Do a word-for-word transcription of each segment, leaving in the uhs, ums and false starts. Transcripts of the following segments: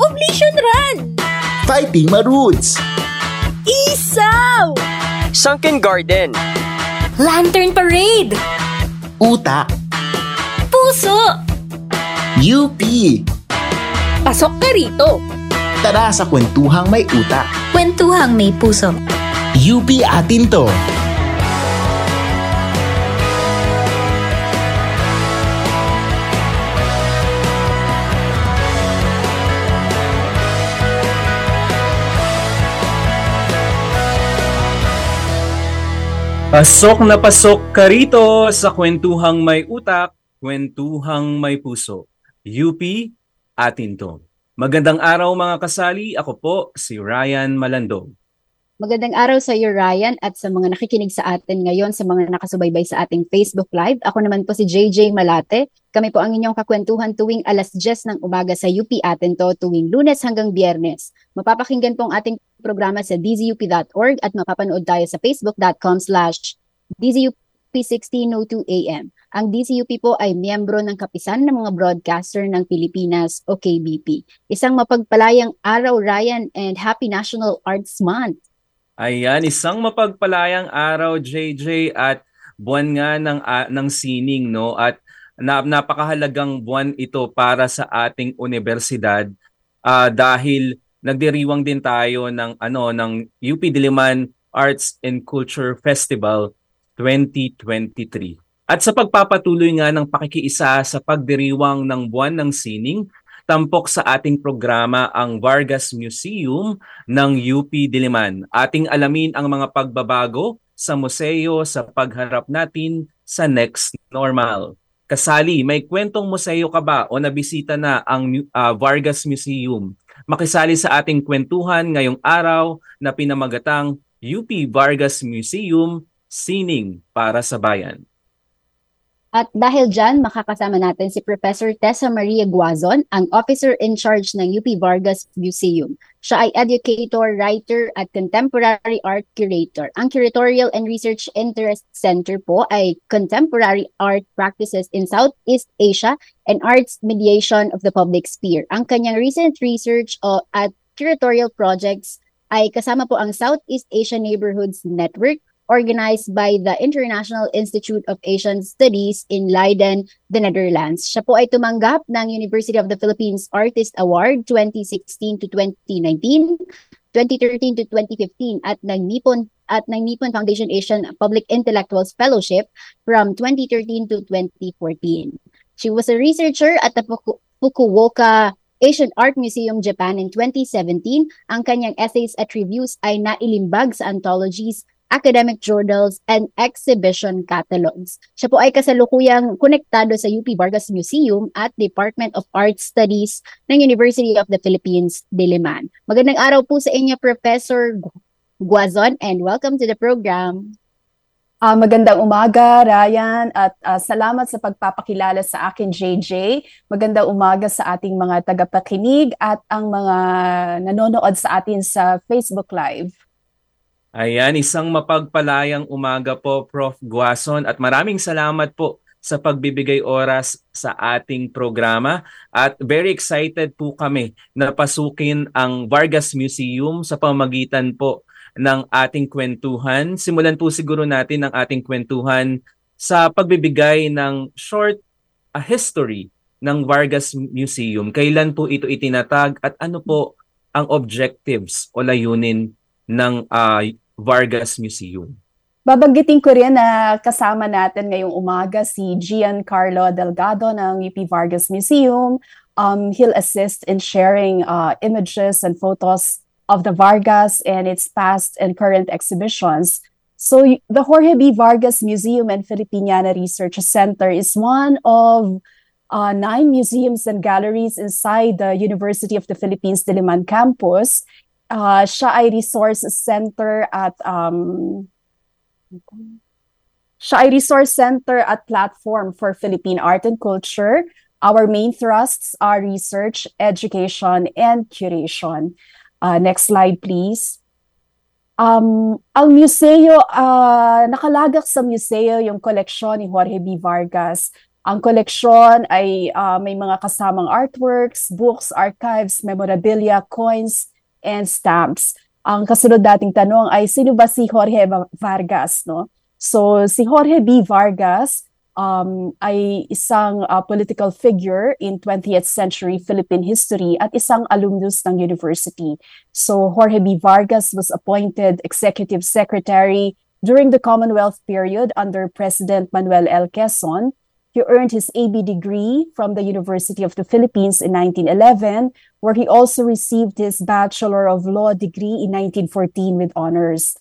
Oblation Run! Fighting Maroots! Isaw! Sunken Garden! Lantern Parade! Uta! Puso! U P! Pasok ka rito! Tara sa kwentuhang may uta! Kwentuhang may puso! U P atin to! Pasok na pasok ka rito sa kwentuhang may utak, kwentuhang may puso. U P, atin to. Magandang araw mga kasali, ako po si Ryan Malandog. Magandang araw sa iyo Ryan at sa mga nakikinig sa atin ngayon, sa mga nakasubaybay sa ating Facebook Live. Ako naman po si J J Malate. Kami po ang inyong kakwentuhan tuwing alas diyes ng umaga sa U P atin to tuwing Lunes hanggang Biyernes. Mapapakinggan po ang ating programa sa d z u p dot org at mapapanood tayo sa facebook dot com slash d z u p sixteen oh two a m. Ang D Z U P po ay miyembro ng kapisan ng mga broadcaster ng Pilipinas o K B P. Isang mapagpalayang araw Ryan and Happy National Arts Month. Ayan, isang mapagpalayang araw J J at buwan nga ng, uh, ng sining, no? At na, napakahalagang buwan ito para sa ating universidad uh, dahil nagdiriwang din tayo ng ano ng U P Diliman Arts and Culture Festival twenty twenty-three. At sa pagpapatuloy nga ng pakikiisa sa pagdiriwang ng buwan ng sining, tampok sa ating programa ang Vargas Museum ng U P Diliman. Ating alamin ang mga pagbabago sa museo sa pagharap natin sa next normal. Kasali, may kwentong museo ka ba o nabisita na ang uh, Vargas Museum? Makisali sa ating kwentuhan ngayong araw na pinamagatang U P Vargas Museum, Sining para sa Bayan. At dahil dyan, makakasama natin si Professor Tessa Maria Guazon, ang officer in charge ng U P Vargas Museum. Siya ay educator, writer, at contemporary art curator. Ang Curatorial and Research Interest Center po ay Contemporary Art Practices in Southeast Asia and Arts Mediation of the Public Sphere. Ang kanyang recent research o at curatorial projects ay kasama po ang Southeast Asia Neighborhoods Network, organized by the International Institute of Asian Studies in Leiden, the Netherlands. Siya po ay tumanggap ng University of the Philippines Artist Award twenty sixteen to twenty nineteen, twenty thirteen to twenty fifteen at ng Nippon at ng Nippon Foundation Asian Public Intellectuals Fellowship from twenty thirteen to twenty fourteen. She was a researcher at the Fuku- Fukuoka Asian Art Museum, Japan in twenty seventeen. Ang kanyang essays at reviews ay nailimbag sa anthologies, academic journals, and exhibition catalogs. Siya po ay kasalukuyang konektado sa U P Vargas Museum at Department of Art Studies ng University of the Philippines, Diliman. Magandang araw po sa inyo, Professor Guazon, and welcome to the program. Uh, magandang umaga, Ryan, at uh, salamat sa pagpapakilala sa akin, J J. Magandang umaga sa ating mga tagapakinig at ang mga nanonood sa atin sa Facebook Live. Ayan, isang mapagpalayang umaga po, Prof Guazon, at maraming salamat po sa pagbibigay oras sa ating programa at very excited po kami na pasukin ang Vargas Museum sa pamamagitan po ng ating kwentuhan. Simulan po siguro natin ang ating kwentuhan sa pagbibigay ng short uh, history ng Vargas Museum. Kailan po ito itinatag at ano po ang objectives o layunin ng uh, Vargas Museum? Babanggitin ko rin na kasama natin ngayong umaga si Giancarlo Delgado ng U P Vargas Museum. Um, he'll assist in sharing uh, images and photos of the Vargas and its past and current exhibitions. So the Jorge B. Vargas Museum and Filipiniana Research Center is one of uh, nine museums and galleries inside the University of the Philippines Diliman campus. Uh, siya ay resource center at um, siya ay resource center at platform for Philippine art and culture. Our main thrusts are research, education, and curation. Uh, next slide, please. Um, ang museo, uh, nakalagak sa museo yung koleksyon ni Jorge B. Vargas Ang koleksyon ay uh, may mga kasamang artworks, books, archives, memorabilia, coins, and stamps. Ang kasunod dating tanong ay sino ba si Jorge Vargas, no? So si Jorge B. Vargas um, ay isang uh, political figure in twentieth century Philippine history at isang alumnus ng university. So Jorge B. Vargas was appointed executive secretary during the Commonwealth period under President Manuel L. Quezon. He earned his A B degree from the University of the Philippines in nineteen eleven, where he also received his Bachelor of Law degree in nineteen fourteen with honors.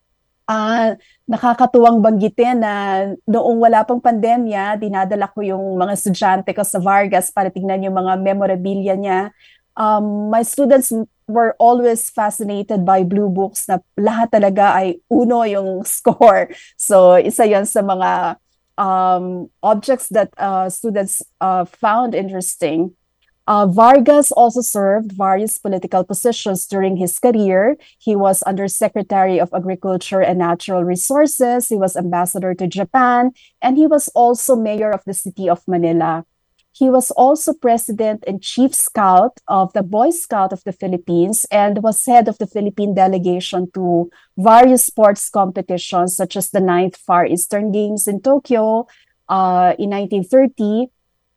Uh, nakakatuwang banggitin na noong wala pang pandemya, dinadala ko yung mga estudyante ko sa Vargas para tingnan yung mga memorabilia niya. Um, my students were always fascinated by blue books na lahat talaga ay uno yung score. So isa yon sa mga Um, objects that uh, students uh, found interesting. Uh, Vargas also served various political positions during his career. He was Undersecretary of Agriculture and Natural Resources. He was ambassador to Japan, and he was also mayor of the city of Manila. He was also president and chief scout of the Boy Scout of the Philippines and was head of the Philippine delegation to various sports competitions such as the ninth Far Eastern Games in Tokyo uh, in nineteen thirty,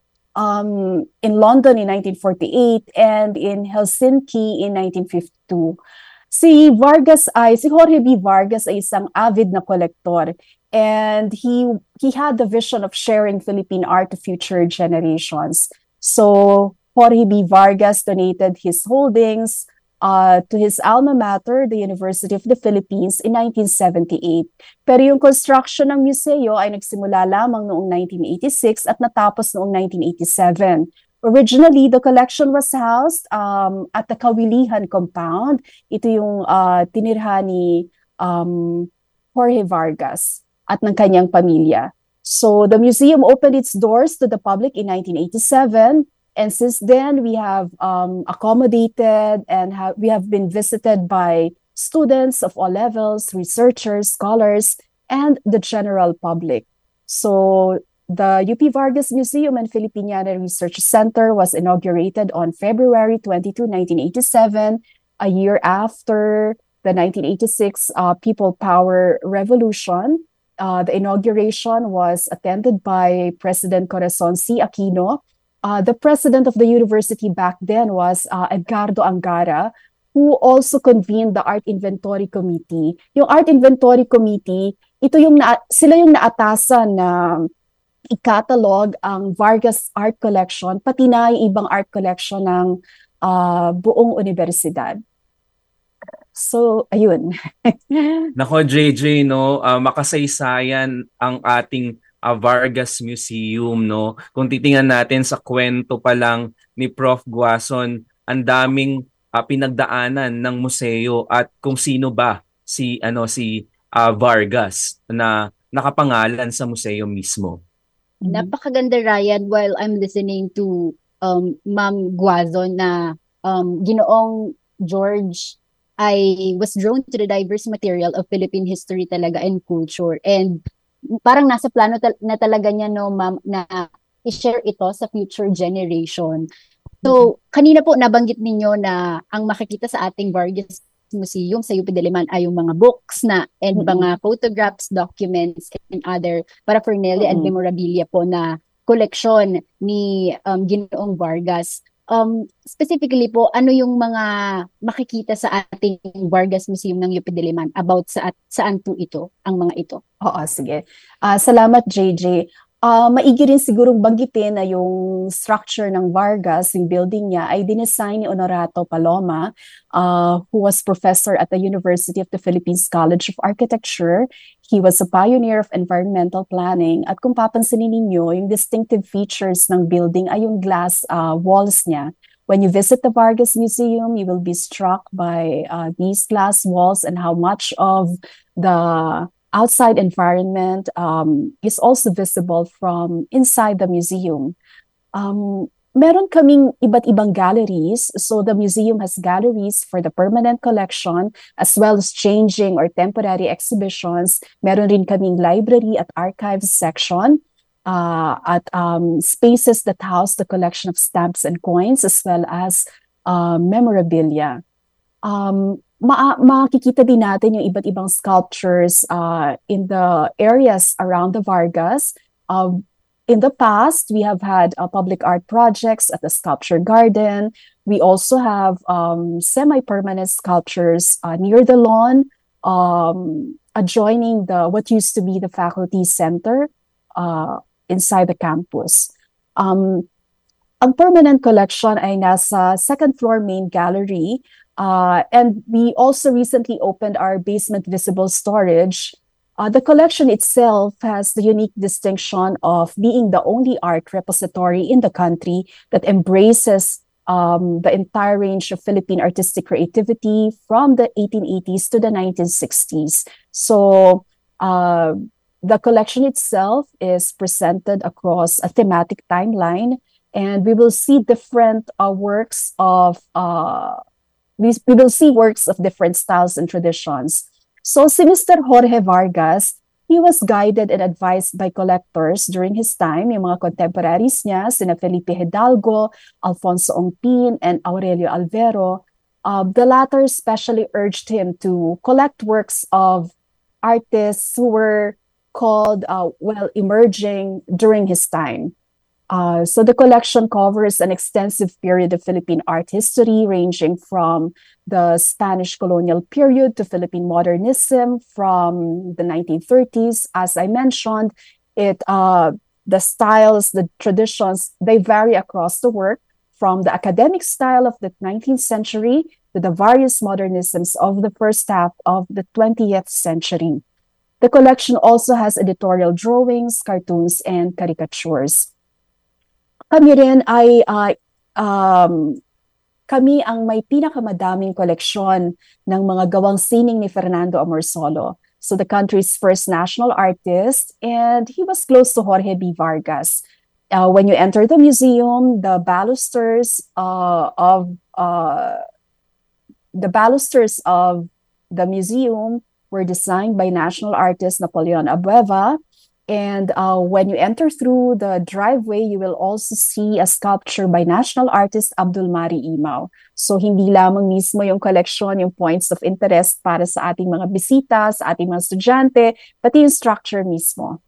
um, in London in nineteen forty-eight, and in Helsinki in nineteen fifty-two. Si Vargas ay, si Jorge B. Vargas ay isang avid na kolektor. And he he had the vision of sharing Philippine art to future generations. So Jorge B. Vargas donated his holdings uh, to his alma mater, the University of the Philippines, in nineteen seventy-eight. Pero yung construction ng museo ay nagsimula lamang noong nineteen eighty-six at natapos noong nineteen eighty-seven. Originally, the collection was housed um, at the Kawilihan compound. Ito yung uh, tinirhan ni um, Jorge Vargas at ng kanyang pamilya. So the museum opened its doors to the public in nineteen eighty-seven, and since then we have um, accommodated and ha- we have been visited by students of all levels, researchers, scholars, and the general public. So the U P Vargas Museum and Filipiniana Research Center was inaugurated on February twenty-second, nineteen eighty-seven, a year after the nineteen eighty-six uh, People Power Revolution. Uh, the inauguration was attended by President Corazon C. Aquino. Uh, the president of the university back then was uh, Edgardo Angara, who also convened the Art Inventory Committee. Yung Art Inventory Committee, ito yung na, sila yung naatasan na i-catalog ang Vargas Art Collection, pati na yung ibang art collection ng uh, buong universidad. So, ayun. Nako, J J, no, uh, makasaysayan ang ating uh, Vargas Museum, no. Kung titingnan natin sa kwento pa lang ni Prof Guason, ang daming uh, pinagdaanan ng museo at kung sino ba si ano si uh, Vargas na nakapangalan sa museo mismo. Napakaganda, Ryan, while I'm listening to um, Ma'am Guazon na um, Ginoong George I was drawn to the diverse material of Philippine history talaga and culture. And parang nasa plano tal- na talaga niya, no, ma'am, na i-share ito sa future generation. So, kanina po nabanggit ninyo na ang makikita sa ating Vargas Museum sa U P Diliman ay yung mga books na and mm-hmm. mga photographs, documents, and other paraphernalia mm-hmm. and memorabilia po na koleksyon ni um, Ginoong Vargas. Um, specifically po, ano yung mga makikita sa ating Vargas Museum ng U P Diliman about sa saan po ito, ang mga ito? Oo, sige. Uh, salamat, J J. Uh, maigi rin sigurong banggitin na yung structure ng Vargas, yung building niya, ay dinesign ni Honorato Paloma, uh, who was professor at the University of the Philippines College of Architecture. He was a pioneer of environmental planning. At kung papansinin ninyo, yung distinctive features ng building ay yung glass uh, walls niya. When you visit the Vargas Museum, you will be struck by uh, these glass walls and how much of the outside environment um, is also visible from inside the museum. Um, meron kaming iba't ibang galleries. So the museum has galleries for the permanent collection as well as changing or temporary exhibitions. Meron rin kaming library at archives section. uh, at um, spaces that house the collection of stamps and coins as well as uh, memorabilia. Um, ma makikita din natin yung iba't ibang sculptures uh, in the areas around the Vargas. Uh, in the past, we have had uh, public art projects at the Sculpture Garden. We also have um, semi-permanent sculptures uh, near the lawn, um, adjoining the what used to be the faculty center uh, inside the campus. Um, ang permanent collection ay nasa second floor main gallery. Uh, and we also recently opened our basement visible storage. Uh, the collection itself has the unique distinction of being the only art repository in the country that embraces um, the entire range of Philippine artistic creativity from the eighteen eighties to the nineteen sixties. So uh, the collection itself is presented across a thematic timeline, and we will see different uh, works of uh, We, we will see works of different styles and traditions. So si Mister Jorge Vargas, he was guided and advised by collectors during his time, yung mga contemporaries niya, sina Felipe Hidalgo, Alfonso Ongpin, and Aurelio Alvero. Uh, the latter especially urged him to collect works of artists who were called, uh, well, emerging during his time. Uh, so the collection covers an extensive period of Philippine art history, ranging from the Spanish colonial period to Philippine modernism from the nineteen thirties. As I mentioned, it uh, the styles, the traditions, they vary across the work, from the academic style of the nineteenth century to the various modernisms of the first half of the twentieth century. The collection also has editorial drawings, cartoons, and caricatures. Kami rin ay uh, um, kami ang may pinakamadaming koleksyon ng mga gawang sining ni Fernando Amorsolo. So the country's first national artist, and he was close to Jorge B. Vargas. Uh, when you enter the museum, the balusters uh, of uh, the balusters of the museum were designed by national artist Napoleon Abueva. And uh, when you enter through the driveway, you will also see a sculpture by national artist Abdul Mari Imao. So hindi lamang mismo yung collection, yung points of interest para sa ating mga bisita, sa ating mga estudyante, pati yung structure mismo.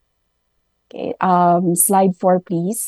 Okay, um, slide four, please.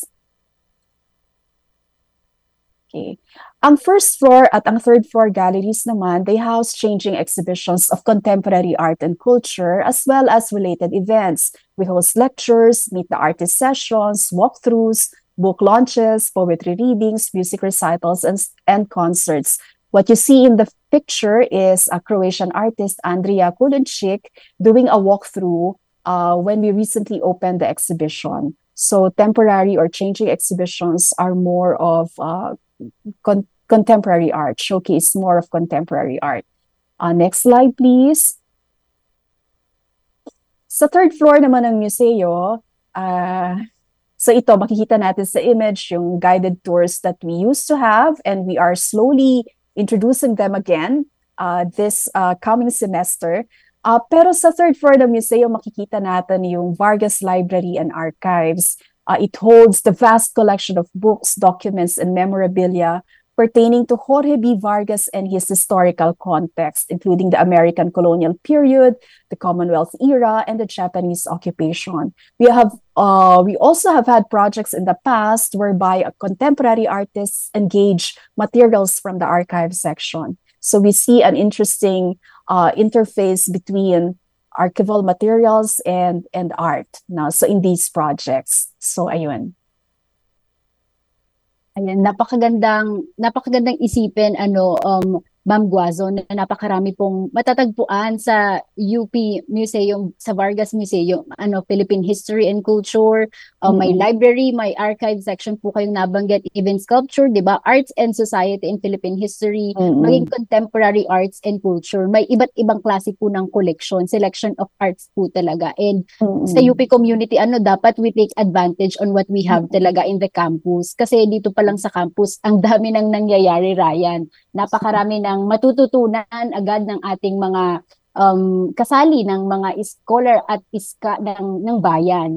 Okay. Ang first floor at ang third floor galleries naman, they house changing exhibitions of contemporary art and culture as well as related events. We host lectures, meet the artist sessions, walkthroughs, book launches, poetry readings, music recitals, and, and concerts. What you see in the picture is a Croatian artist, Andrea Kulunchik, doing a walkthrough uh, when we recently opened the exhibition. So temporary or changing exhibitions are more of uh, con contemporary art, showcase more of contemporary art. Uh, next slide, please. Sa third floor naman ng museo, uh, so ito, makikita natin sa image yung guided tours that we used to have, and we are slowly introducing them again uh, this uh, coming semester. Uh, pero sa third floor ng museo, makikita natin yung Vargas Library and Archives. Uh, it holds the vast collection of books, documents, and memorabilia pertaining to Jorge B. Vargas and his historical context, including the American colonial period, the Commonwealth era, and the Japanese occupation. We have, uh, we also have had projects in the past whereby contemporary artists engage materials from the archive section. So we see an interesting uh, interface between archival materials and and art now. So in these projects, so ayun. Ayan, napakagandang napakagandang isipin ano um Ma'am Guazo, na napakarami pong matatagpuan sa U P Museum, sa Vargas Museum, ano, Philippine History and Culture, uh, Mm-hmm. may library, may archive section po kayong nabanggit, even sculpture, di ba? Arts and Society in Philippine History, Mm-hmm. maging contemporary arts and culture. May iba't ibang klase po ng collection, selection of arts po talaga. And Mm-hmm. sa U P community, ano, dapat we take advantage on what we have talaga in the campus. Kasi dito pa lang sa campus, ang dami nang nangyayari, Ryan. Napakarami ng matututunan agad ng ating mga um, kasali ng mga scholar at iska ng, ng bayan.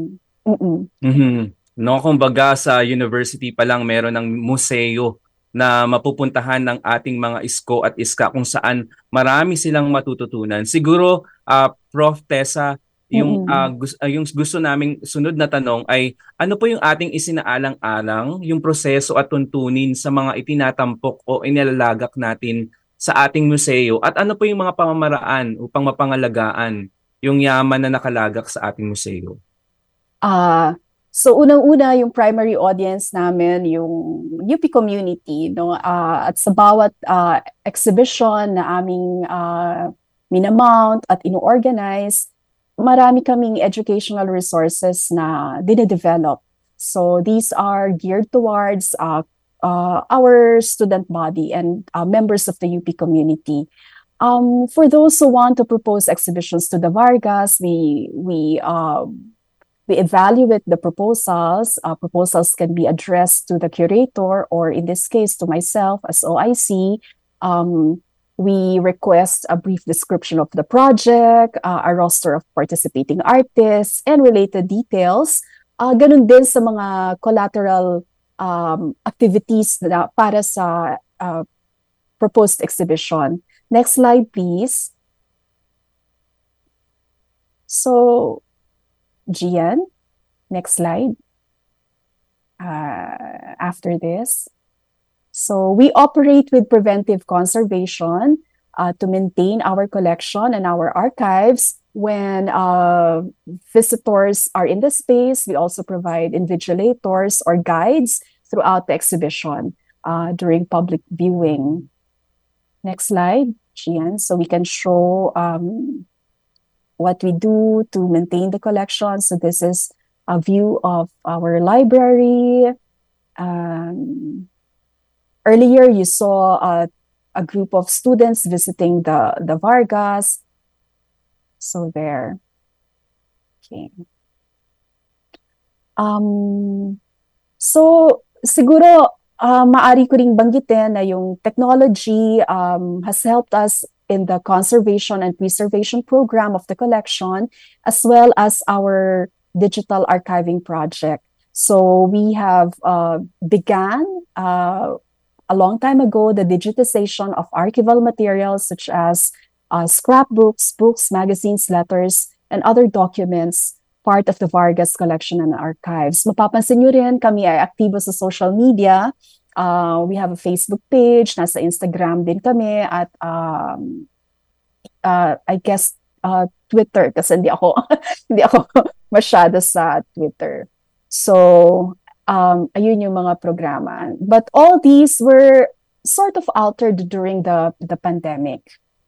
Mm-mm. Mhm. No, kumbaga sa university pa lang meron ng museo na mapupuntahan ng ating mga isko at iska kung saan marami silang matututunan. Siguro, ah, Prof. Tessa, yung, ah, Mm-mm. gus- ah, yung gusto naming sunod na tanong ay ano po yung ating isinaalang-alang, yung proseso at tuntunin sa mga itinatampok o inilalagak natin sa ating museo at ano po yung mga pamamaraan upang mapangalagaan yung yaman na nakalagak sa ating museo? Ah, so unang-una yung primary audience namin yung U P community, no? Ah, at sa bawat ah, exhibition na aming uh, minamount at ino-organize, marami kaming educational resources na dine-develop. So these are geared towards uh, uh, our student body and uh, members of the U P community. Um, for those who want to propose exhibitions to the Vargas, we we uh, we evaluate the proposals. Uh, proposals can be addressed to the curator, or in this case, to myself as O I C. Um, we request a brief description of the project, uh, a roster of participating artists, and related details. Uh, ganun din sa mga collateral um, activities na para sa uh, proposed exhibition. Next slide, please. So, Gian, next slide. Uh, after this. So we operate with preventive conservation uh, to maintain our collection and our archives. When uh, visitors are in the space, we also provide invigilators or guides throughout the exhibition uh, during public viewing. Next slide, Gian. So we can show um, what we do to maintain the collection. So this is a view of our library. Um, earlier, you saw a, a group of students visiting the, the Vargas. So there. Okay. Um, so siguro, uh, maari ko ring banggitin na yung technology um, has helped us in the conservation and preservation program of the collection, as well as our digital archiving project. So we have uh, began uh, a long time ago the digitization of archival materials such as uh, scrapbooks, books, magazines, letters, and other documents, part of the Vargas collection and archives. Mapapansin nyo rin, kami ay aktibo sa social media. Uh, we have a Facebook page, nasa Instagram din kami, at um, uh, I guess uh, Twitter, kasi hindi ako, hindi ako masyado sa Twitter. So, um, ayun yung mga programa. But all these were sort of altered during the, the pandemic.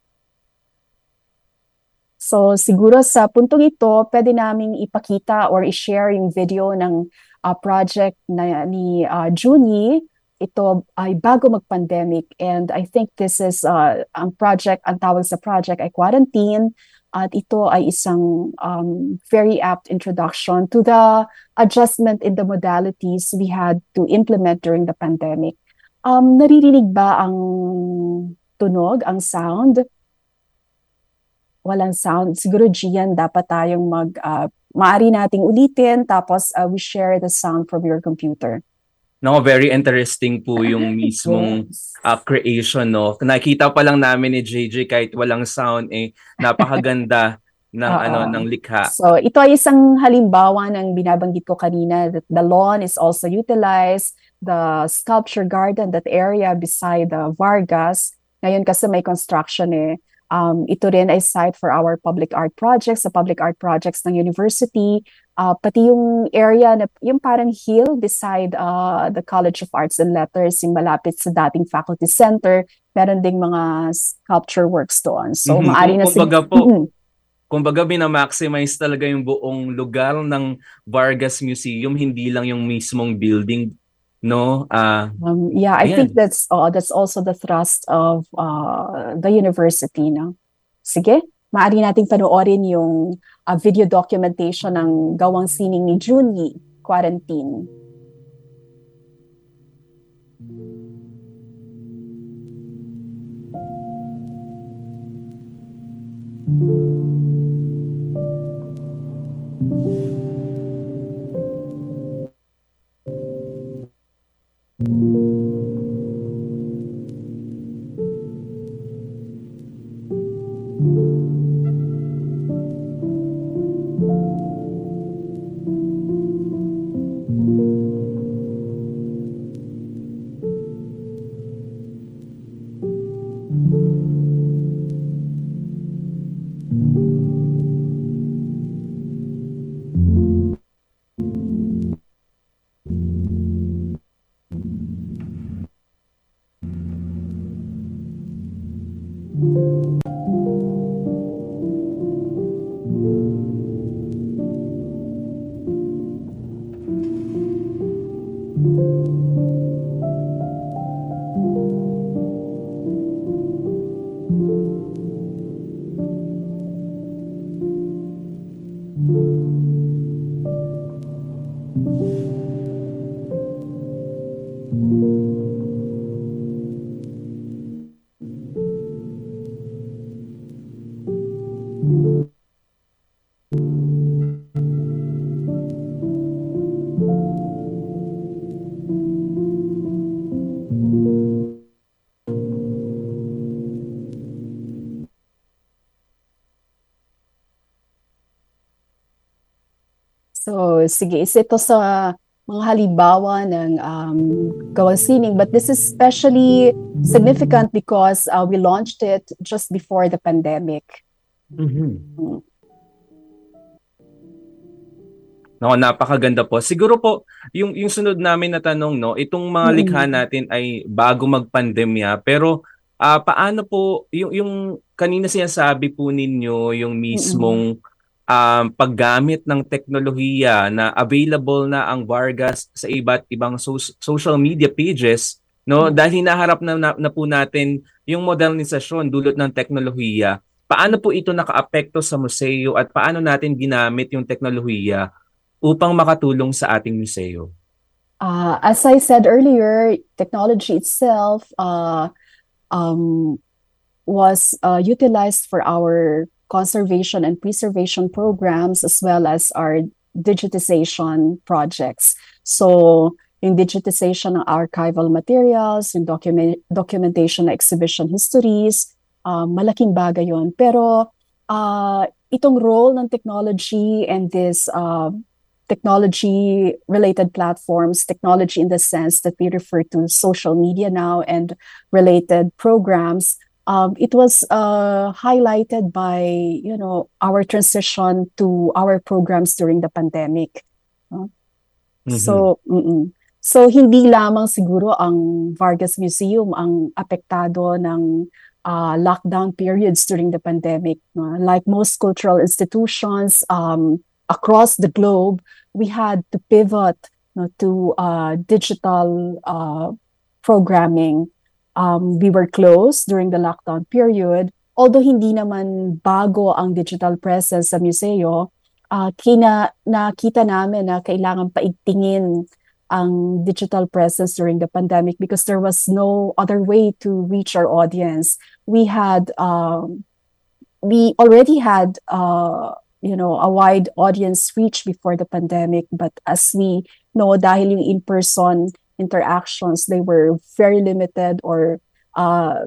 So, siguro sa puntong ito, pwede naming ipakita or i-share yung video ng uh, project na, ni uh, Junie. Ito ay bago mag-pandemic, and I think this is uh, ang project, ang tawag sa project ay Quarantine, at ito ay isang um, very apt introduction to the adjustment in the modalities we had to implement during the pandemic. Um, naririnig ba ang tunog, ang sound? Walang sound. Siguro, Gian, dapat tayong mag, uh, maaari nating ulitin, tapos uh, we share the sound from your computer. No, very interesting po yung mismong Yes. uh, creation, no. Nakita pa lang namin ni J J kahit walang sound, eh napakaganda ng Oo. ano ng likha. So ito ay isang halimbawa ng binabanggit ko kanina, that the lawn is also utilized, the sculpture garden, that area beside the Vargas. Ngayon kasi may construction eh. Um, ito rin ay site for our public art projects, sa public art projects ng university. Uh, pati yung area, na, yung parang hill beside uh, the College of Arts and Letters, yung malapit sa dating faculty center, meron ding mga sculpture works doon. So, Mhm. maari na Kumbaga sig- po, Mhm. kumbaga binamaximize talaga yung buong lugar ng Vargas Museum, hindi lang yung mismong building, no? Ah, Um, yeah, I Ayan. think that's uh, that's also the thrust of uh, the university, no? Sige, maaari nating panoorin yung uh, video documentation ng gawang sining ni Junie, Quarantine. So, sige, isa ito sa mga halimbawa ng um, gawa sining, but this is especially significant because uh, we launched it just before the pandemic. Mm-hmm. No, napakaganda po. Siguro po, yung yung sunod namin na tanong, no, itong mga likha natin ay bago magpandemya, pero uh, paano po yung yung kanina sinasabi po ninyo yung mismong um, paggamit ng teknolohiya na available na ang Vargas sa iba't ibang so- social media pages, no, dahil hinaharap na, na, na po natin yung modernisasyon dulot ng teknolohiya. Paano po ito nakaapekto sa museo at paano natin ginamit yung teknolohiya upang makatulong sa ating museo? Uh, as I said earlier, technology itself uh, um, was uh, utilized for our conservation and preservation programs as well as our digitization projects. So, yung digitization ng archival materials, yung document, documentation ng exhibition histories, uh, malaking bagay yun. Pero uh, itong role ng technology and this uh, technology-related platforms, technology in the sense that we refer to social media now and related programs, um, it was uh, highlighted by, you know, our transition to our programs during the pandemic. Uh, mm-hmm. So, mm-mm. so hindi lamang siguro ang Vargas Museum ang apektado ng uh, lockdown periods during the pandemic. Uh, like most cultural institutions um, across the globe, we had to pivot you know, to uh, digital uh, programming. Um, we were closed during the lockdown period. Although hindi naman bago ang digital presence sa museo, uh, kina, nakita namin na kailangan paigtingin ang digital presence during the pandemic because there was no other way to reach our audience. We had, um, we already had, uh, you know, a wide audience reach before the pandemic. But as we know, dahil yung in-person interactions, they were very limited or uh,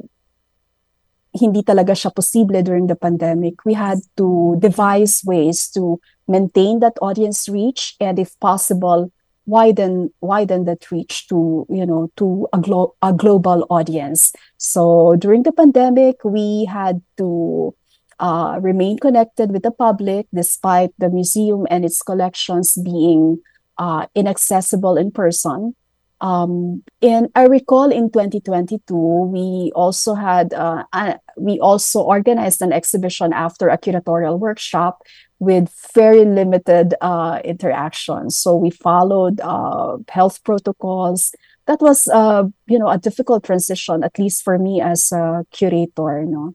hindi talaga siya posible during the pandemic. We had to devise ways to maintain that audience reach and if possible, widen widen that reach to, you know, to a, glo- a global audience. So during the pandemic, we had to Uh, remain connected with the public despite the museum and its collections being uh, inaccessible in person. Um, and I recall in twenty twenty-two, we also had, uh, uh, we also organized an exhibition after a curatorial workshop with very limited uh, interactions. So we followed uh, health protocols. That was, uh, you know, a difficult transition, at least for me as a curator, no?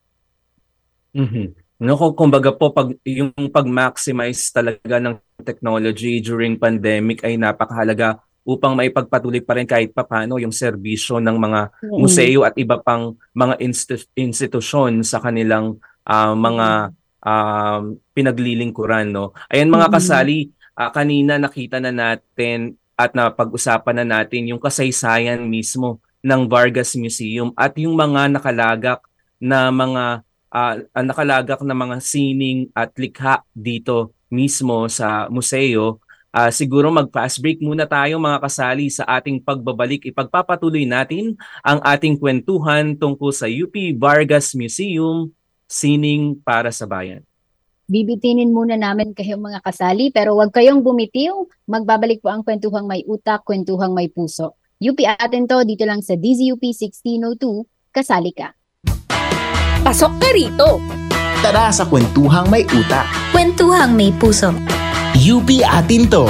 Mm-hmm. No, kung kumbaga po pag yung pag-maximize talaga ng technology during pandemic ay napakahalaga upang maipagpatuloy pa rin kahit papaano yung serbisyo ng mga mm-hmm. museo at iba pang mga inst- institusyon sa kanilang uh, mga uh, pinaglilingkuran, no. Ayan mga mm-hmm. kasali, uh, kanina nakita na natin at napag-usapan na natin yung kasaysayan mismo ng Vargas Museum at yung mga nakalagak na mga Uh, ang nakalagak na mga sining at likha dito mismo sa museo. Uh, siguro mag-fast break muna tayo mga kasali sa ating pagbabalik. Ipagpapatuloy natin ang ating kwentuhan tungkol sa U P Vargas Museum, Sining para sa Bayan. Bibitinin muna namin kayo mga kasali pero huwag kayong bumitiw. Magbabalik po ang kwentuhang may utak, kwentuhang may puso. U P atin to dito lang sa D Z U P sixteen oh two, kasali ka. Pasok ka rito. Tara sa kwentuhang may utak. Kwentuhang may puso. U P atin to.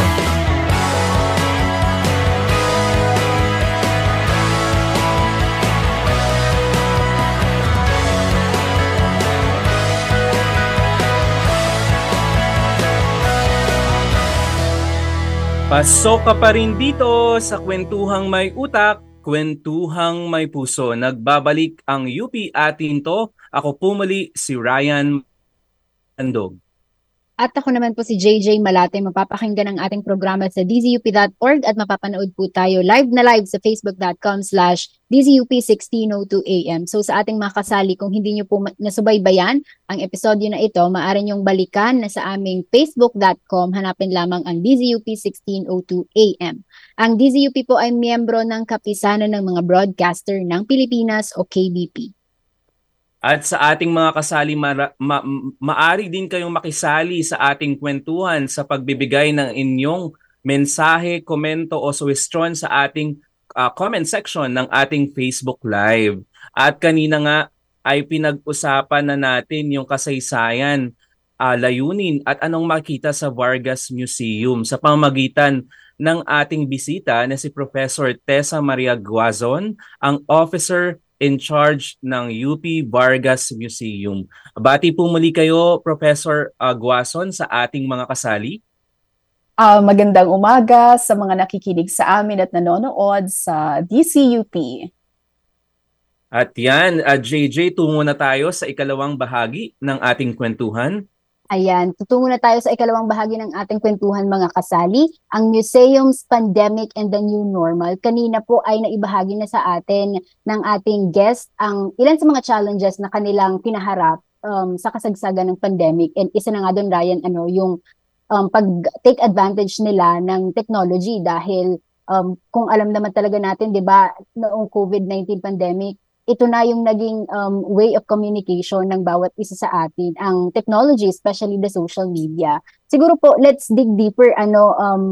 Pasok ka pa rin dito sa Kwentuhang May Utak, Kwentuhang May Puso. Nagbabalik ang U P atin to. Ako po muli si Ryan Andog. At ako naman po si J J Malate. Mapapakinggan ang ating programa sa d z u p dot org at mapapanood po tayo live na live sa facebook.com slash dzup1602 am. So sa ating mga kasali, kung hindi nyo po nasubaybayan ang episodyo na ito, maaari nyong balikan na sa aming facebook dot com. Hanapin lamang ang D Z U P sixteen oh two A M. Ang D Z U P po ay miyembro ng Kapisanan ng mga Broadcaster ng Pilipinas o K B P. At sa ating mga kasali, ma- ma- maari din kayong makisali sa ating kwentuhan sa pagbibigay ng inyong mensahe, komento o suwestyon sa ating uh, comment section ng ating Facebook Live. At kanina nga ay pinag-usapan na natin yung kasaysayan, uh, layunin at anong makita sa Vargas Museum sa pamamagitan ng ating bisita na si Professor Tessa Maria Guazon, ang Officer in charge ng U P Vargas Museum. Bati po muli kayo, Professor uh, Guazon, sa ating mga kasali. Uh, magandang umaga sa mga nakikinig sa amin at nanonood sa D C U P. At yan, uh, J J, tungo na tayo sa ikalawang bahagi ng ating kwentuhan. Ayan, tutungo na tayo sa ikalawang bahagi ng ating kwentuhan mga kasali, ang Museum's Pandemic and the New Normal. Kanina po ay naibahagi na sa atin ng ating guest ang ilan sa mga challenges na kanilang pinaharap um, sa kasagsagan ng pandemic. And isa na nga doon, Ryan, ano, yung um, pag-take advantage nila ng technology dahil um, kung alam naman talaga natin, di ba, noong COVID nineteen pandemic, ito na yung naging um, way of communication ng bawat isa sa atin, ang technology, especially the social media. Siguro po, let's dig deeper, ano, um,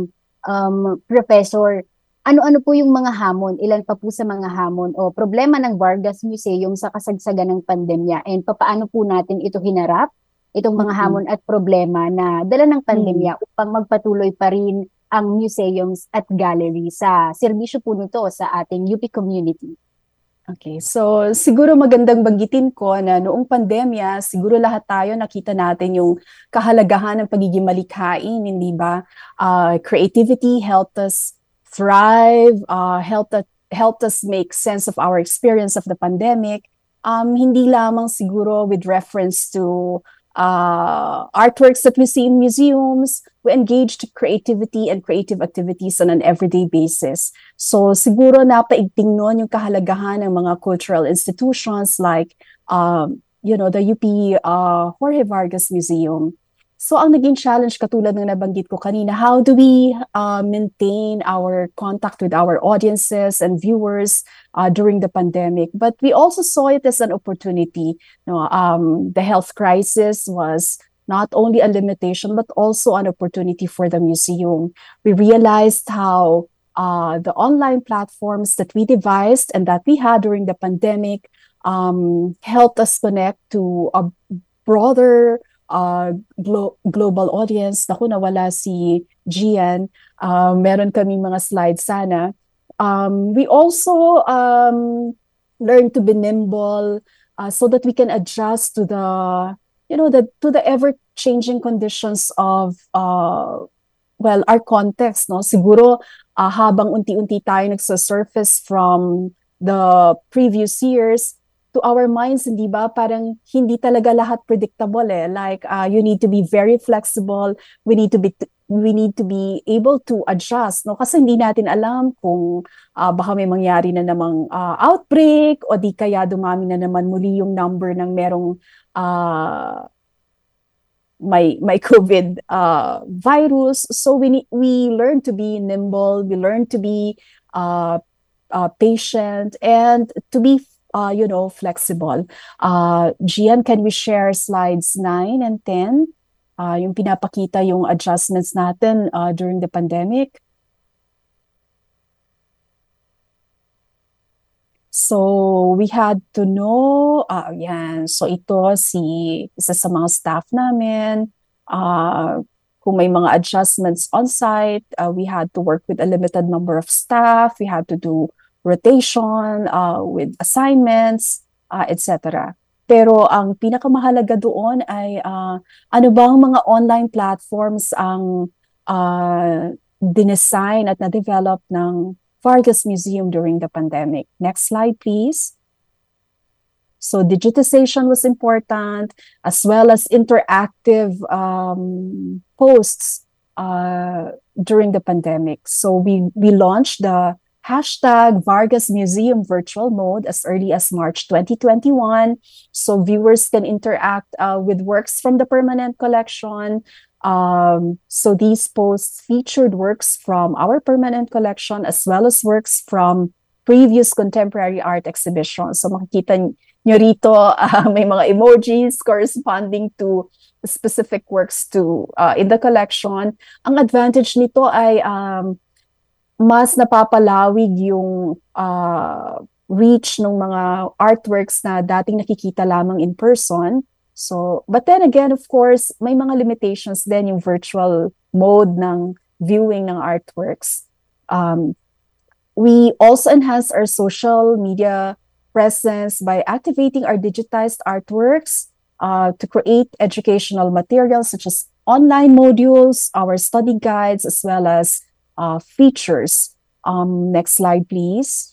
um, Professor, ano-ano po yung mga hamon, ilan pa po sa mga hamon o problema ng Vargas Museum sa kasagsagan ng pandemya, and papaano po natin ito hinarap, itong mga Mm-hmm. hamon at problema na dala ng pandemya mm-hmm. upang magpatuloy pa rin ang museums at gallery sa serbisyo po nito sa ating U P community. Okay, so siguro magandang banggitin ko na noong pandemya, siguro lahat tayo nakita natin yung kahalagahan ng pagiging malikhain, hindi ba? Uh, creativity helped us thrive, uh, helped, us, helped us make sense of our experience of the pandemic. Um, hindi lamang siguro with reference to uh, artworks that we see in museums. We engaged creativity and creative activities on an everyday basis. So siguro napaigting nun yung kahalagahan ng mga cultural institutions like, um, you know, the U P uh, Jorge Vargas Museum. So ang naging challenge, katulad ng nabanggit ko kanina, how do we uh, maintain our contact with our audiences and viewers uh, during the pandemic? But we also saw it as an opportunity. You know, um, the health crisis was not only a limitation, but also an opportunity for the museum. We realized how uh, the online platforms that we devised and that we had during the pandemic um, helped us connect to a broader uh, glo- global audience. Naku, nawala si Gian. Uh, meron kami mga slides sana. Um, we also um, learned to be nimble uh, so that we can adjust to the you know, the to the ever-changing conditions of, uh, well, our context, no? Siguro, uh, habang unti-unti tayo nagsa-surface from the previous years, to our minds, hindi ba, parang hindi talaga lahat predictable eh. Like, uh, you need to be very flexible, we need to be we need to be able to adjust, no? Kasi hindi natin alam kung uh, baka may mangyari na namang uh, outbreak o di kaya dumami na naman muli yung number ng merong uh, may may COVID uh, virus. So we need, we learn to be nimble, we learn to be uh, uh, patient and to be uh, you know, flexible. Uh, Gian, can we share slides nine and ten? Uh, yung pinapakita yung adjustments natin uh, during the pandemic. So we had to know, uh, yan, so ito si isa sa mga staff namin, uh, kung may mga adjustments on site, uh, we had to work with a limited number of staff, we had to do rotation uh, with assignments, uh, et cetera. Pero ang pinakamahalaga doon ay uh, ano bang mga online platforms ang uh, dinesign at na-develop ng Vargas Museum during the pandemic. Next slide, please. So digitization was important, as well as interactive um, posts uh, during the pandemic. So we, we launched the hashtag Vargas Museum virtual mode as early as March twenty twenty-one. So viewers can interact uh, with works from the permanent collection. Um, so these posts featured works from our permanent collection as well as works from previous contemporary art exhibitions. So makikita nyo rito, uh, may mga emojis corresponding to specific works to uh, in the collection. Ang advantage nito ay um, mas napapalawig yung uh, reach ng mga artworks na dating nakikita lamang in person. So, but then again, of course, may mga limitations din yung virtual mode ng viewing ng artworks. Um, we also enhanced our social media presence by activating our digitized artworks uh, to create educational materials such as online modules, our study guides, as well as uh, features. Um, next slide, please.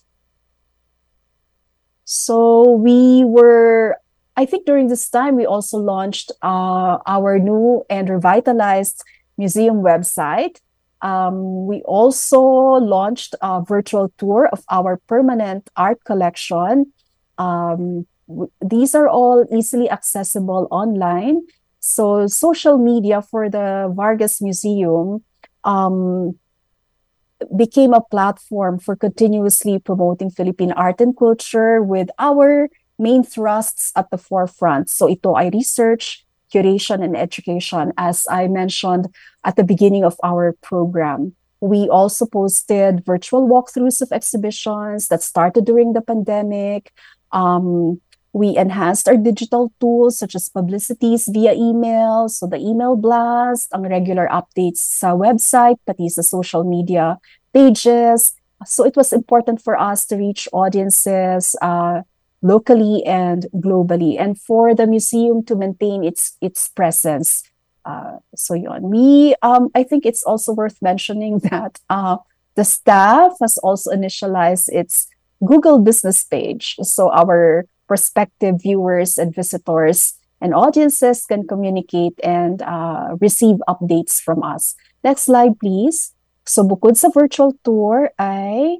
So we were, I think during this time, we also launched uh, our new and revitalized museum website. Um, we also launched a virtual tour of our permanent art collection. Um, these are all easily accessible online. So social media for the Vargas Museum um, became a platform for continuously promoting Philippine art and culture with our main thrusts at the forefront. So ito ay research, curation, and education, as I mentioned at the beginning of our program. We also posted virtual walkthroughs of exhibitions that started during the pandemic. Um, we enhanced our digital tools such as publicities via email. So the email blast, ang regular updates sa website, pati sa social media pages. So it was important for us to reach audiences uh, locally and globally, and for the museum to maintain its its presence. Uh, so yun. We, um, I think it's also worth mentioning that uh, the staff has also initialized its Google business page. So our prospective viewers and visitors and audiences can communicate and uh, receive updates from us. Next slide, please. So bukod sa virtual tour ay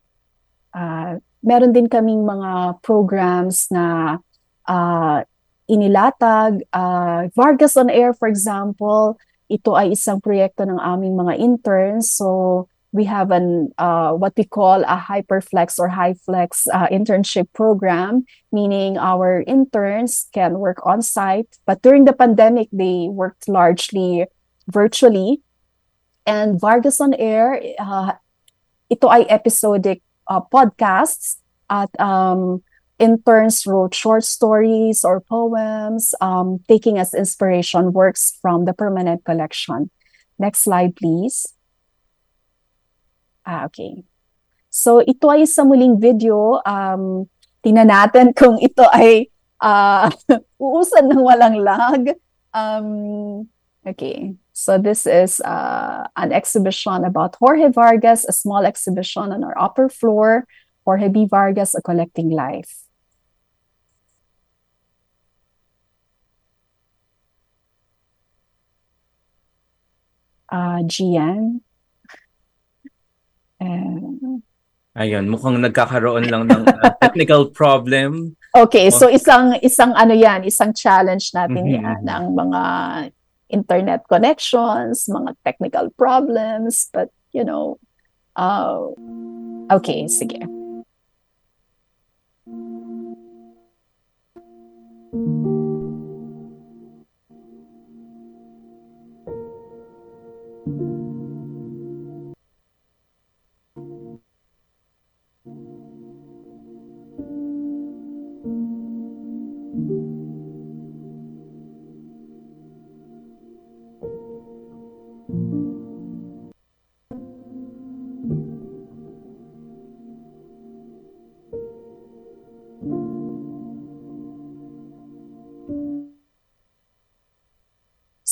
uh, meron din kaming mga programs na uh, inilatag. Uh, Vargas on Air, for example, ito ay isang proyekto ng aming mga interns. So we have an uh, what we call a Hyperflex or Highflex uh, internship program, meaning our interns can work on site. But during the pandemic, they worked largely virtually. And Vargas on Air, uh, ito ay episodic uh, podcasts at um, interns wrote short stories or poems, um, taking as inspiration works from the permanent collection. Next slide, please. Ah, okay. So ito ay sa muling video. Um, tingnan natin kung ito ay uh, uusan ng walang lag. Um, okay. So this is uh, an exhibition about Jorge Vargas, a small exhibition on our upper floor. Jorge B. Vargas, A Collecting Life. Uh, Gian. Uh, Ayun, mukhang nagkakaroon lang ng uh, technical problem. Okay, so isang isang ano yan, isang challenge natin Mhm. yan ng mga internet connections, mga technical problems, but you know, uh, okay, sige.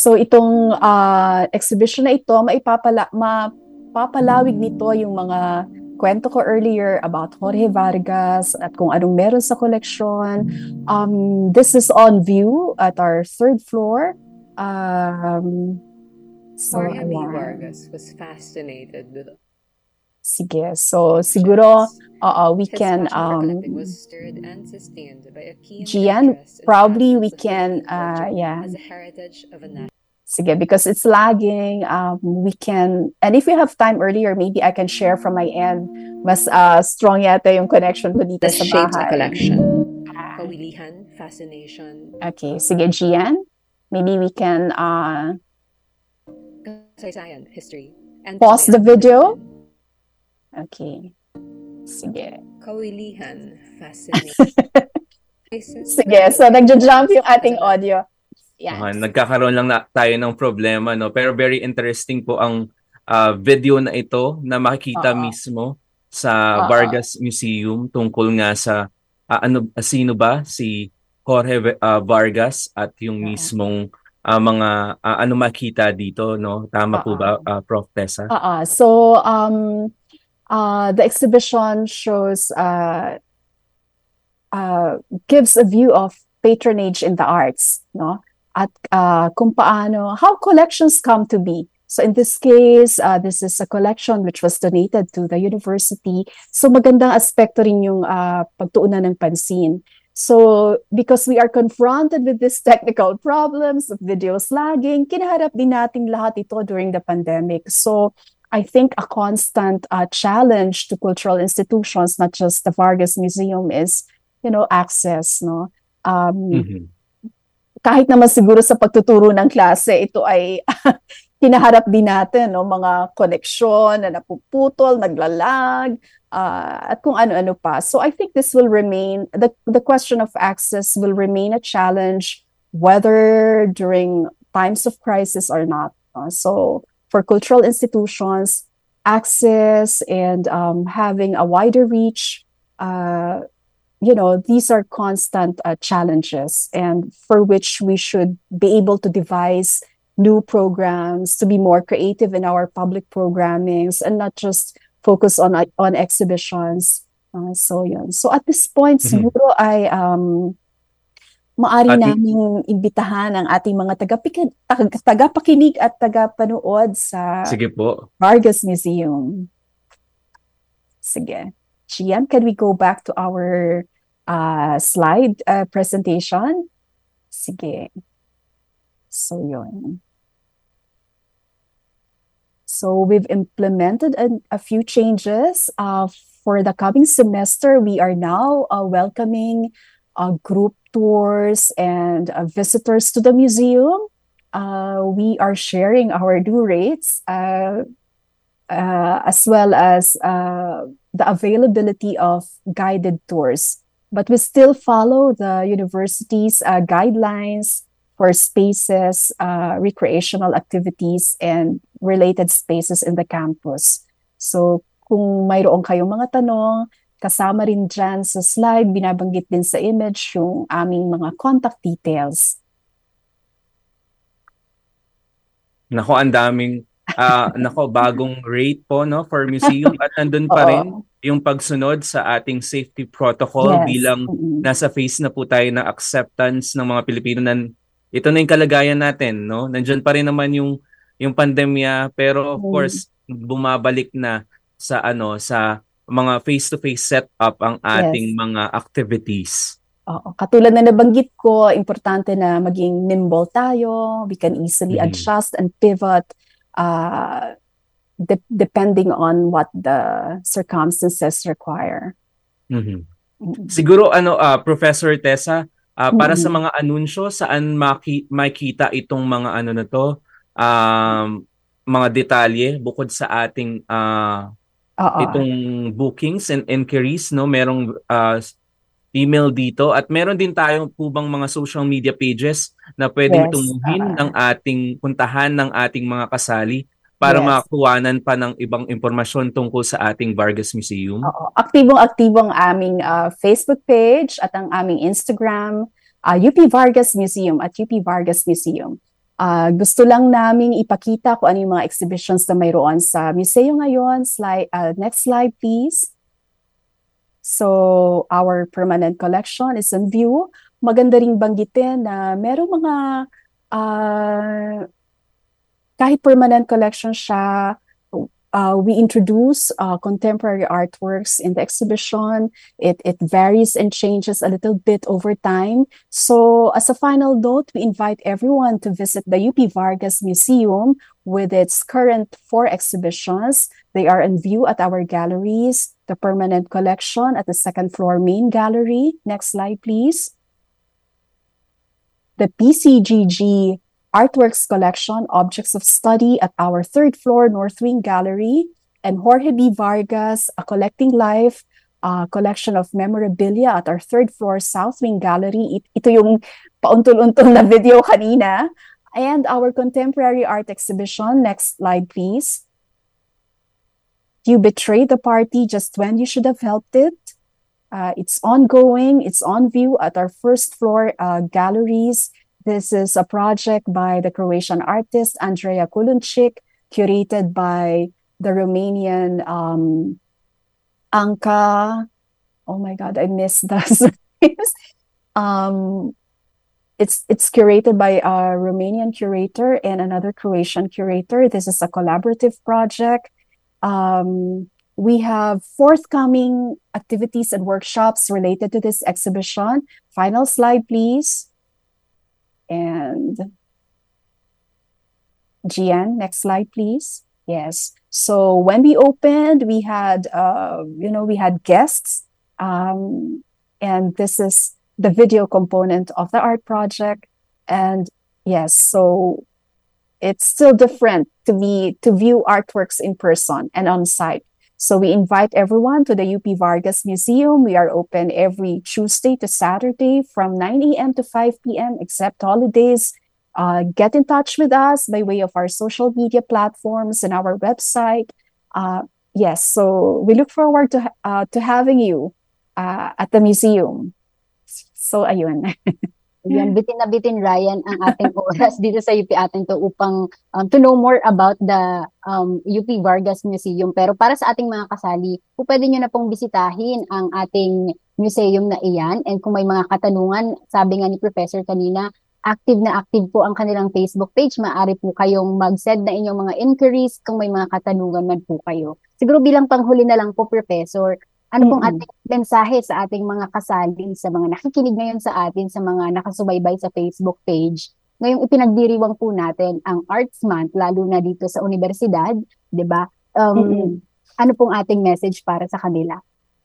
So itong uh, exhibition na ito, maipapala, mapapalawig nito yung mga kwento ko earlier about Jorge Vargas at kung anong meron sa collection. Um, this is on view at our third floor. Um, so, Jorge ayan. Vargas was fascinated with. Sige, so siguro uh, we His can, passion for um, collecting was stirred and sustained by a keen Gian, interest in probably the we absence of can, Philippine uh, culture yeah. as a heritage of a nation. Sige, because it's lagging, um, we can, and if we have time earlier, maybe I can share from my end. Mas uh, strong yata yung connection ko dito This sa shapes a bahay. collection. Kawilihan, fascination. Okay, sige, Gian. Maybe we can uh, Kasaysayan, history. And pause the video. Okay. Sige. Kawilihan, fascination. Sige, so nagja-jump yung ating audio. Yes. Uh, nagkakaroon lang na tayo ng problema, no? Pero very interesting po ang uh, video na ito na makikita Uh-oh. mismo sa Uh-oh. Vargas Museum tungkol nga sa uh, ano uh, sino ba si Jorge uh, Vargas at yung Uh-oh. mismong uh, mga uh, ano makita dito, no? Tama Uh-oh. po ba, uh, Prof Tessa? Uh-uh. So um uh the exhibition shows uh uh gives a view of patronage in the arts, no? At uh, kung paano, how collections come to be. So in this case, uh, this is a collection which was donated to the university. So magandang aspekto rin yung uh, pagtuunan ng pansin. So because we are confronted with these technical problems of videos lagging, kinaharap din natin lahat ito during the pandemic. So I think a constant uh, challenge to cultural institutions, not just the Vargas Museum, is, you know, access, no? Um, Mm-hmm. Kahit naman siguro sa pagtuturo ng klase, ito ay kinaharap din natin, no? Mga koneksyon na napuputol, naglalag, uh, at kung ano-ano pa. So I think this will remain, the, the question of access will remain a challenge whether during times of crisis or not. Uh, so for cultural institutions, access and um, having a wider reach, uh, you know, these are constant uh, challenges, and for which we should be able to devise new programs, to be more creative in our public programmings, and not just focus on on exhibitions. Uh, so yun. So at this point, Mm-hmm. siguro ay um, maari Ati- naming imbitahan ang ating mga tagapik- tag- tagapakinig at tagapanood sa Sige po. Vargas Museum. Sige. Gian, can we go back to our uh, slide uh, presentation? Sige. So yun. So we've implemented a, a few changes. Uh, for the coming semester, we are now uh, welcoming uh, group tours and uh, visitors to the museum. Uh, we are sharing our due rates, uh, uh, as well as uh, the availability of guided tours. But we still follow the university's uh, guidelines for spaces, uh, recreational activities, and related spaces in the campus. So kung mayroon kayong mga tanong, kasama rin dyan sa slide, binabanggit din sa image yung aming mga contact details. Nako, ang daming uh, nako, bagong rate po, no, for museum, at nandun pa Oo. rin yung pagsunod sa ating safety protocol. Yes. Bilang Mm-mm. nasa phase na po tayo na acceptance ng mga Pilipino na ito na yung kalagayan natin, no? Nandiyan pa rin naman yung yung pandemya, pero of Mm. course bumabalik na sa ano sa mga face-to-face setup ang ating Yes. mga activities. Oo. Katulad na nabanggit ko, importante na maging nimble tayo. We can easily Mhm. adjust and pivot uh, de- depending on what the circumstances require. Mhm. Mm. Siguro ano ah, Professor Tessa, ah, para sa Mm-mm. mga anunsyo, saan maki- makita itong mga ano na to, um, mga detalye bukod sa ating ah, Oo. itong bookings and inquiries, no? Merong ah, email dito at meron din tayong po bang mga social media pages na pwedeng Yes. tumuhin Ah. ng ating puntahan ng ating mga kasali para Yes. makakuwanan pa ng ibang impormasyon tungkol sa ating Vargas Museum. Oo. Aktibong-aktibo ang aming uh, Facebook page at ang aming Instagram, uh, U P Vargas Museum at U P Vargas Museum. Uh, gusto lang naming ipakita kung ano yung mga exhibitions na mayroon sa museo ngayon. Slide, uh, next slide, please. So, our permanent collection is in view. Maganda ring banggitin na merong mga, uh, kahit permanent collection siya, uh, we introduce uh, contemporary artworks in the exhibition. It, it varies and changes a little bit over time. So, as a final note, we invite everyone to visit the U P Vargas Museum with its current four exhibitions. They are in view at our galleries. The permanent collection at the second floor main gallery. Next slide, please. The P C G G Artworks Collection, Objects of Study at our third floor North Wing Gallery. And Jorge B. Vargas, A Collecting Life, a collection of memorabilia at our third floor South Wing Gallery. Ito yung pauntol-untol na video kanina. And our contemporary art exhibition. Next slide, please. You betrayed the party just when you should have helped it. Uh, it's ongoing. It's on view at our first floor uh, galleries. This is a project by the Croatian artist Andrea Kulunčić, curated by the Romanian um, Anka. Oh my God, I missed those names. Um, it's it's curated by a Romanian curator and another Croatian curator. This is a collaborative project. Um, we have forthcoming activities and workshops related to this exhibition. Final slide, please. And Gian, next slide, please. Yes. So when we opened, we had, uh, you know, we had guests. Um, and this is the video component of the art project. And yes, so it's still different to be to view artworks in person and on site. So we invite everyone to the U P Vargas Museum. We are open every Tuesday to Saturday from nine a.m. to five p.m. except holidays. Uh, get in touch with us by way of our social media platforms and our website. Uh, yes, so we look forward to uh, to having you uh, at the museum. So ayun. Yan, bitin na bitin, Ryan, ang ating oras dito sa U P atin to upang um, to know more about the um, U P Vargas Museum. Pero para sa ating mga kasali, po pwede nyo na pong bisitahin ang ating museum na iyan. And kung may mga katanungan, sabi nga ni Professor kanina, active na active po ang kanilang Facebook page. Maaari po kayong mag-send na inyong mga inquiries kung may mga katanungan man po kayo. Siguro bilang panghuli na lang po, Professor, ano pong Mm-mm. ating mensahe sa ating mga kasali, sa mga nakikinig ngayon sa atin, sa mga nakasubaybay sa Facebook page? Ngayong ipinagdiriwang po natin ang Arts Month, lalo na dito sa universidad, di ba? Um, Mm-mm. ano pong ating message para sa kanila?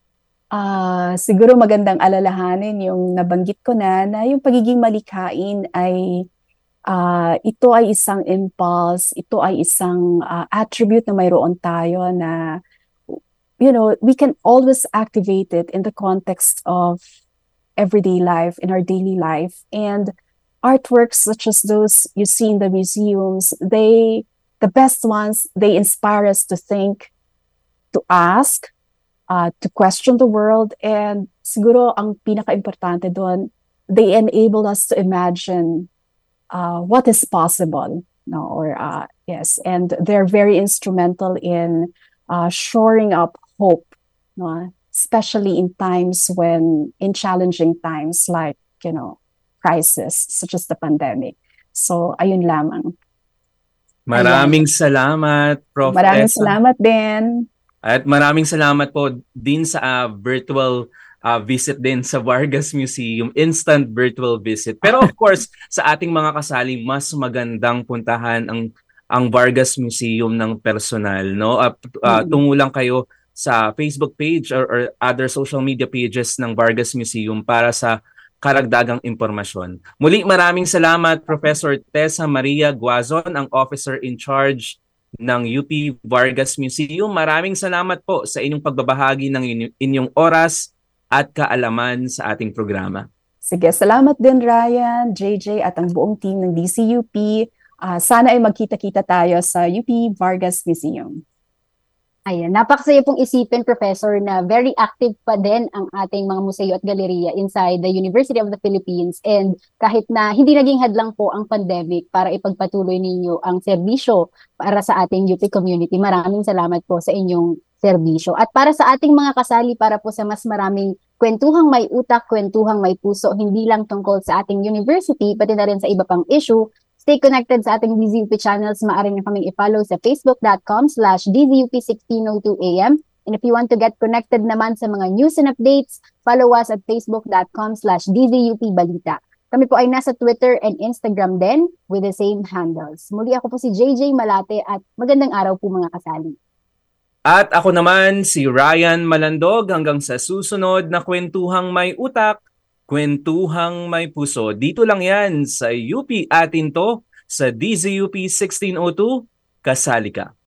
Ah, siguro magandang alalahanin yung nabanggit ko na na yung pagiging malikhain ay ah, ito ay isang impulse, ito ay isang ah, attribute na mayroon tayo na you know, we can always activate it in the context of everyday life, in our daily life. And artworks such as those you see in the museums, they, the best ones, they inspire us to think, to ask, uh, to question the world. And siguro ang pinaka-importante doon, they enable us to imagine uh, what is possible. No, or uh, yes, and they're very instrumental in uh, shoring up hope, no? Especially in times when, in challenging times like, you know, crisis, such as the pandemic. So, ayun lamang. Maraming salamat, Prof Maraming Tessa. salamat din. At maraming salamat po din sa uh, virtual uh, visit din sa Vargas Museum, instant virtual visit. Pero of course, sa ating mga kasali, mas magandang puntahan ang ang Vargas Museum ng personal, no? Uh, uh, tungo lang kayo sa Facebook page or, or other social media pages ng Vargas Museum para sa karagdagang impormasyon. Muli, maraming salamat, Professor Tessa Maria Guazon, ang officer in charge ng U P Vargas Museum. Maraming salamat po sa inyong pagbabahagi ng inyong, inyong oras at kaalaman sa ating programa. Sige, salamat din Ryan, J J at ang buong team ng D C U P. Uh, sana ay magkita-kita tayo sa U P Vargas Museum. Ayan, napakasaya pong isipin, Professor, na very active pa din ang ating mga museo at galeriya inside the University of the Philippines. And kahit na hindi naging hadlang po ang pandemic para ipagpatuloy ninyo ang serbisyo para sa ating U P community. Maraming salamat po sa inyong serbisyo. At para sa ating mga kasali, para po sa mas maraming kwentuhang may utak, kwentuhang may puso, hindi lang tungkol sa ating university, pati na rin sa iba pang issue, stay connected sa ating D Z U P channels. Maaari niyo kaming i-follow sa facebook.com slash DZUP1602AM. And if you want to get connected naman sa mga news and updates, follow us at facebook.com slash DZUPbalita. Kami po ay nasa Twitter and Instagram din with the same handles. Muli ako po si J J Malate at magandang araw po mga kasali. At ako naman si Ryan Malandog, hanggang sa susunod na kwentuhang may utak, kwentuhang may puso. Dito lang yan sa U P Atin To, sa D Z U P sixteen oh two, kasali ka.